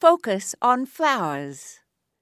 Focus on flowers.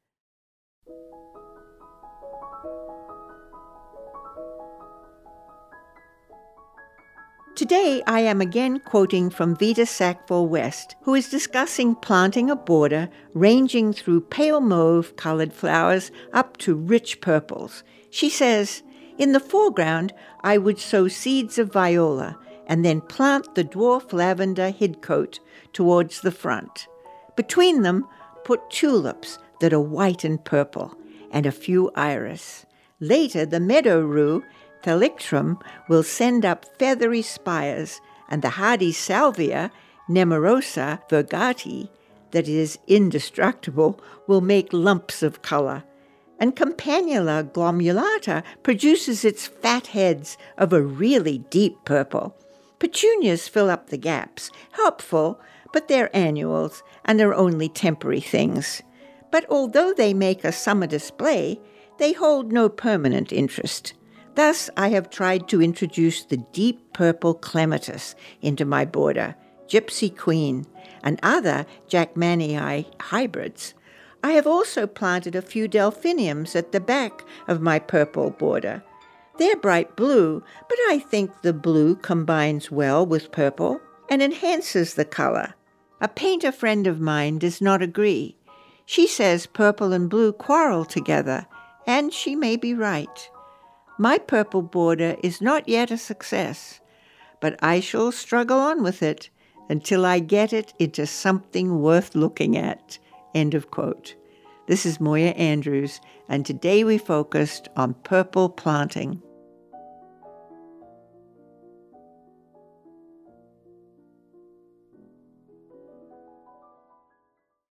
Today I am again quoting from Vita Sackville-West, who is discussing planting a border ranging through pale mauve-colored flowers up to rich purples. She says, "In the foreground I would sow seeds of viola and then plant the dwarf lavender hidcote towards the front. Between them, put tulips that are white and purple, and a few iris. Later, the meadow rue, Thalictrum, will send up feathery spires, and the hardy salvia, Nemorosa virgati, that is indestructible, will make lumps of color. And Campanula glomulata produces its fat heads of a really deep purple. Petunias fill up the gaps, helpful, but they're annuals and are only temporary things. But although they make a summer display, they hold no permanent interest. Thus, I have tried to introduce the deep purple clematis into my border, Gypsy Queen, and other Jackmanii hybrids. I have also planted a few delphiniums at the back of my purple border. They're bright blue, but I think the blue combines well with purple and enhances the color. A painter friend of mine does not agree. She says purple and blue quarrel together, and she may be right. My purple border is not yet a success, but I shall struggle on with it until I get it into something worth looking at." End of quote. This is Moya Andrews, and today we focused on purple planting.